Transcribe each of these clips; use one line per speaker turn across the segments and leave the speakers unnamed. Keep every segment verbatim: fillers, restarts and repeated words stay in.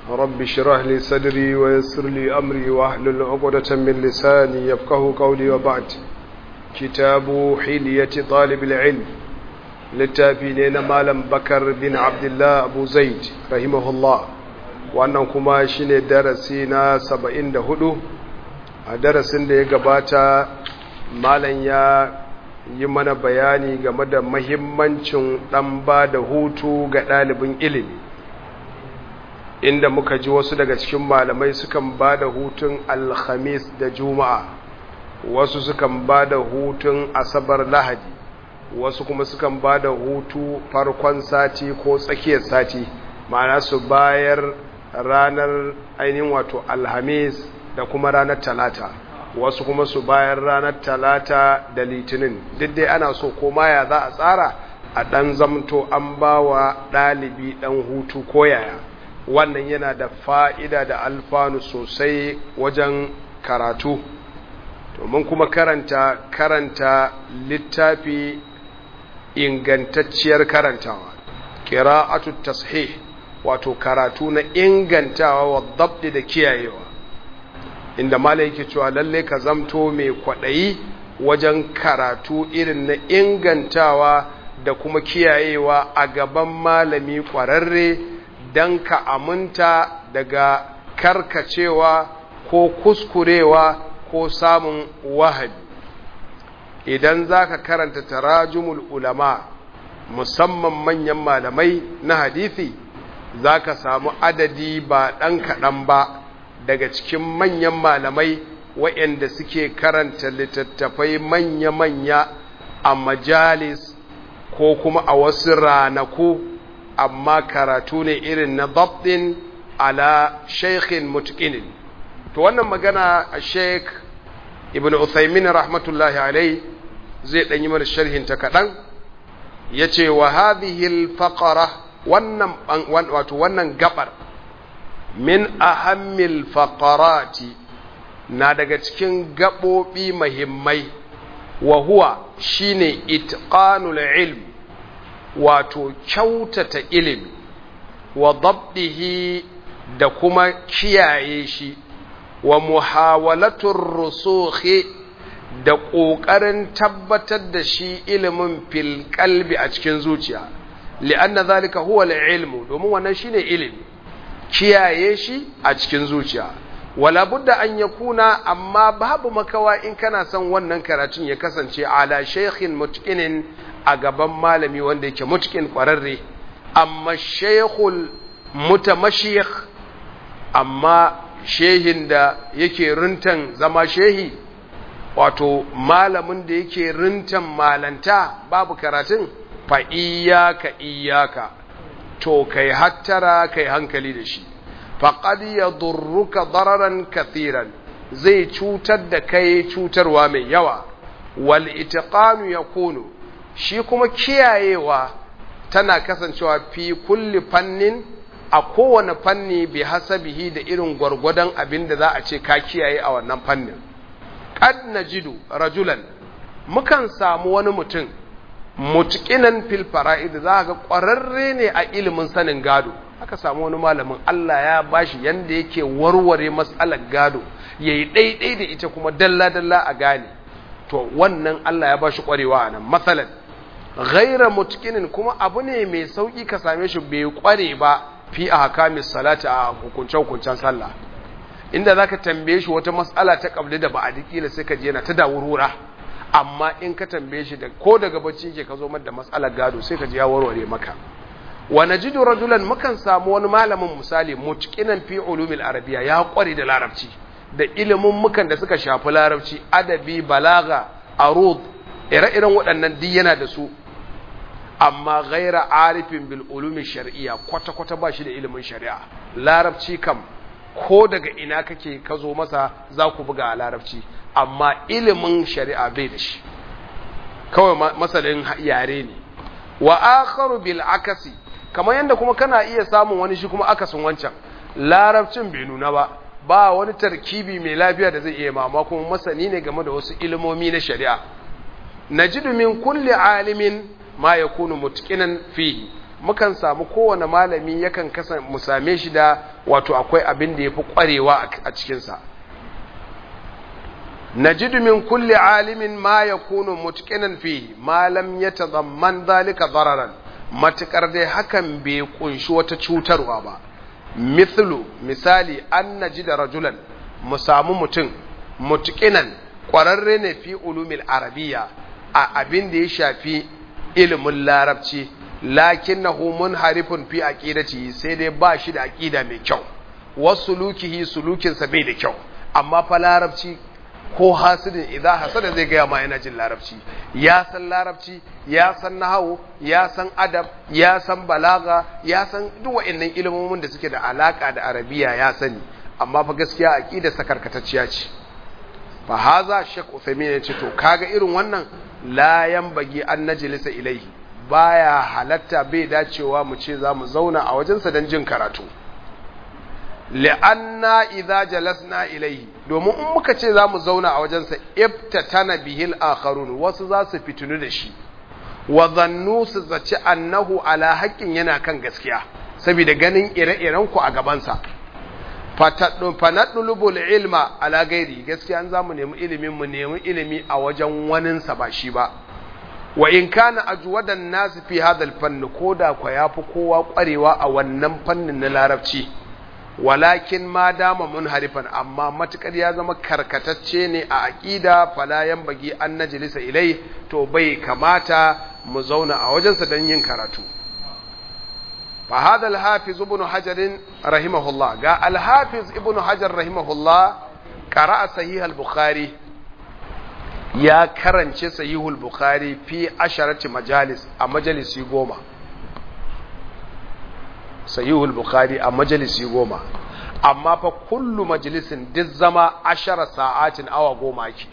رب اشرح لي صدري ويسر لي أمري واحلل عقدة من لساني يفقه قولي وبعد كتاب حلية طالب العلم للتابعين مالم بكر بن عبد الله أبو زيد رحمه الله wannan kuma shine darasi na saba'in da hudu a darasin da ya gabata malam ya yi mana bayani game da mahimmancin dan ba da hutu ga ɗalibin ilimi inda muka ji wasu daga cikin malamai sukan ba da hutun alhamis da juma'a wasu sukan ba da hutun asabar lahadi wasu kuma sukan ba da hutu farkon sati ko tsakiyar sati ma'ana su bayar ranar ainihin wato alhamis da kuma ranar talata wasu kuma su bayar ranar talata da litinin duk dai ana so koma ya za a tsara a ɗan zamto an ba wa ɗalibi ɗan hutu koyaya wannan yana da fa'ida da alfanu sosai wajen karatu domin kuma karanta karanta littafi ingantacciyar karantawa qira'atu tashih wato karatu na ingantawa wa dabdi da kiyayewa inda malai yake cewa lalle ka zamto mai kwadayi wajen karatu irin na ingantawa da kuma kiyayewa a gaban malami kwararre dan ka aminta daga karkacewa ko kuskurewa ko samun wahabi idan zaka karanta tarajumul ulama musamman manyan malamai na hadisi zaka samu adadi ba dan kadan ba daga cikin manyan malamai waɗanda suke karanta littattafai manya-manya a majalis ko kuma a wasu ranaku amma karatu ne irin na dabtin ala shaykhin mutqinin to wannan magana a sheikh ibn Uthaymin rahmatullahi alai zai dan yi mana sharhin ta kadan yace wa hadhihi al-faqara wannan wato wannan gabar min ahammil faqarati na daga cikin gabobi muhimmai wa huwa shine itqanul ilm wato kyautata ilimi wa dabdihi da kuma kiyaye shi wa muhawalatur rusukhi da ƙoƙarin tabbatar da shi ilimin fil qalbi a cikin zuciya li'anna zalika huwa al-ilmu domin wannan shine ilimi kiyaye shi a cikin zuciya wala budda an yakuna amma babu makawa in kana son wannan karatun ya kasance ala shaykhin mutqinin a gaban malami wanda yake mutqin kwararre amma shaykhul mutamashiyikh amma shehin da yake runtan zama shehi wato malamin da yake runtan malanta babu karatun fa iyaka iyaka to kai hattara kai hankali da shi faqad yadurruka dararan kathiran zai cutar da kai cutarwa mai yawa wal itqanu yakunu shi kuma kiyayewa tana kasancewa fi kulli fannin a kowane fanni bi hasabihi da irin gwargwadon abin da za a ce ka kiyaye a wannan fannin qad najidu rajulan mukan samu wani mutum mutqinan fil fara'id za ga ƙwararre ne a ilimin sanin gado aka samu wani malamin Allah ya bashi yanda yake warware mas'alar gado yayi daidai da ita kuma dalla dalla a gane to wannan Allah ya bashi ƙwarewa anan masalan ghaira mutqinin kuma abu ne mai sauki ka same shi bai ƙware ba fi ahkamis salati a hukuncen hukuncen sallah inda zaka tambaye shi wata mas'ala ta qabli da ba'di kila sai ka je yana ta dawurura amma in ka tambaye shi da ko daga bacci yake ka zo mar da mas'alar gado sai ka ji ya warware maka wa najidu rajulan mukan samu wani malamin misali mutqinan fi ulumil arabiyya ya kware da larabci da ilimin mukan da suka shafi larabci adabi balaga arud ire-iren waɗannan duk yana da su amma ghaira arifin bil ulumi shar'iyya kwata-kwata ba shi da ilimin shari'a larabci kam ko daga ina kake ka zo masa za ku buga a larabci amma ilimin shari'a bai da shi kawai masalin yare ne wa akharu bil akasi kamar yanda kuma kana iya samun wani shi kuma akasin wancan larabcin bai nuna ba ba wani tarkibi mai lafiya da zai iya mama kuma masani ne game da wasu ilimomi na shari'a najidu min kulli alimin ma yakunu mutqinan fihi mukan samu kowane malami yakan kasan mu same shi da wato akwai abin da yafi kwarewa a cikin sa najidu min kulli alimin ma yakunu mutqinan fihi ma lam yatadamman dhalika dararan matakar dai hakan bai kunshi wata cutarwa ba mithlu misali an najida rajulan mu samu mutum mutqinan kwararre ne fi ulumil arabiyya a abin da ya shafi ilimin larabci lakinnahu munharifun fi aqidati sai dai ba shi da aqida mai kyau wasulukihi sulukinsa bai da kyau amma fa larabci ko hasidin idan hasada zai gaya ma yana jin larabci ya san larabci ya san nahawu ya san adab ya san balaga ya san duk wa'annan ilimomin da suke da alaka da arabiya ya sani amma fa gaskiya aqida sakarkatacciya ce fa haza shek Uthaymeen ya ce to kaga irin wannan la yanbagi an najlisa ilaihi baya halatta bai dacewa mu ce zamu zauna a wajensa dan jin karatu li'anna idza jalasna ilayhi domin in muka ce zamu zauna a wajensa ibtatana bihil akharun wasu za su fitunu da shi wa dhannu su zaci annahu ala haqqin yana kan gaskiya saboda ganin ire-iren ku a gaban sa fanadlubul ilma ala gairi gaskiya an zamu nemi ilimin mu nemi ilimi a wajen wanin sa ba shi ba wa in kana ajwadan nas fi hadha al-fann koda ko yafi kowa kwarewa a wannan fannin na larabci walakin ma dama munharifan amma matukar ya zama karkatacce ne a aqida fala yanbagi an najlisa ilai to bai kamata mu zauna a wajensa dan yin karatu fa hada al-hafiz ibn hajar rahimahullah ga al-hafiz ibn hajar rahimahullah qara'a sahih al-bukhari ya karance sahih al-bukhari fi asharati majalis a majalisi goma sahihul bukhari a majalisi goma amma fa kullu majalisin duk zama ashara sa'atin awa goma ake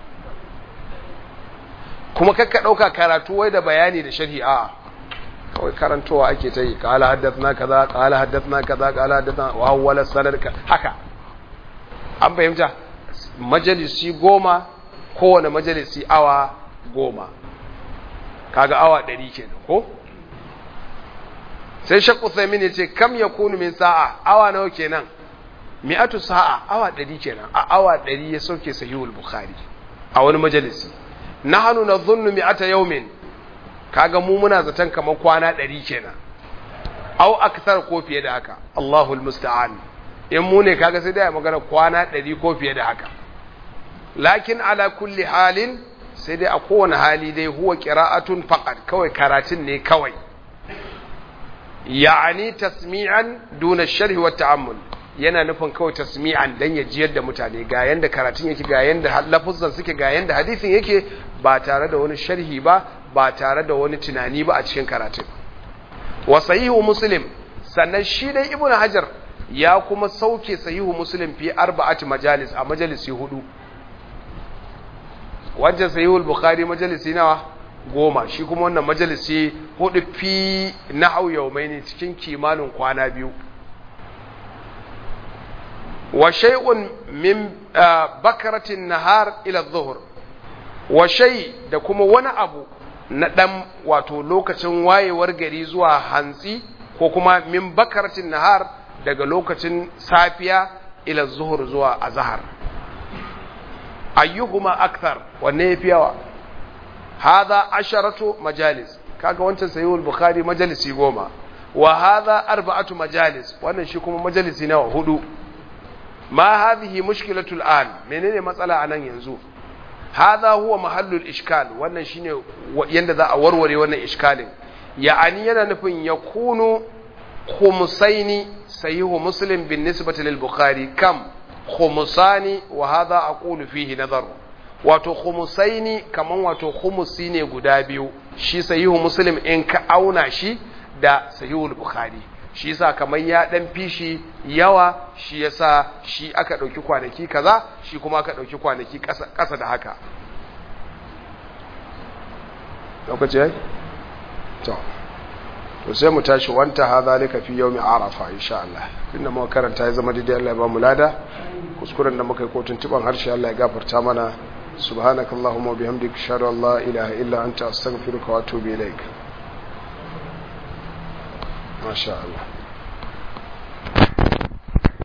kuma kakka dauka karatu wai da bayani da sharhi a kawai karantowa ake ta yi qala haddathna kaza qala haddathna kaza qala haddathna wa awwal sanad haka an fahimta majalisi goma kowane majalisi awa goma kaga awa ɗari kenan ko sai Sheikh Uthaymeen yace kam yakunu min sa'a awa nawa kenan mi'atu sa'a awa ɗari kenan a awa ɗari ya sauke sahihul bukhari a wani majalisi nahnu nadhunnu mi'ata yawmin kaga mu muna zaton kamar kwana ɗari kenan au akthar ko fiye da haka Allahul musta'an in mu ne kaga sai dai magana kwana ɗari ko fiye da haka lakin ala kulli halin sai dai a kowane hali dai huwa qira'atun faqat kawai karatun ne kawai yani tasmi'an duna sharhi wa ta'ammul yana nufin kawai tasmi'an dan ya jiyar da mutane ga yanda karatun yake ga yanda lafuzan suke ga yanda hadisin yake ba tare da wani sharhi ba ba tare da wani tunani ba a cikin karatun wa sahihu muslim sannan shi dai ibnu hajar ya kuma sauke sahihu muslim fi arba'ati majalis a majalisi hudu wajen sahihul bukhari majalisi nawa goma shi kuma wannan majalisi hudu fi nahau yawmaini cikin kimanin kwana biyu wa shay'un min bakaratin nahar ila adh-dhuhr wa shay da kuma wani abu na dan wato lokacin wayewar gari zuwa hantsi ko kuma min bakaratin nahar daga lokacin safiya ila adh-dhuhr zuwa azhar ayyuhuma akthar wanne yafi yawa hadha asharatu majalis kaga wancan sahihul bukhari majalisi goma wa hadha arba'atu majalis wannan shi kuma majalisi nawa hudu ma hadhihi mushkilatul an menene matsala anan yanzu hadha huwa mahallul ishkal wannan shine yanda za a warware wannan iskalin ya'ani yana nufin yakunu khumsaini sahihu muslim bin nisbati lil bukhari kam khumusani wa hadha aqulu fihi nazar wato khumusaini kaman wato khumusi ne guda biyu shi sahihu muslim in ka auna shi da sahihul bukhari shi yasa kaman ya dan fishi yawa shi yasa shi aka dauki kwanaki kaza shi kuma aka dauki kwanaki kasa kasa da haka lokaci yayi to to sai mu tashi wanta hadhalika fi yawmi arafa insha Allah inda mu karanta ya zama daidai Allah ya ba mu lada kuskuren da muka yi ko tuntuban harshe Allah ya gafarta mana subhanakallahumma wa bihamdika ashhadu an la ilaha illa anta astaghfiruka wa atubu ilaik masha Allah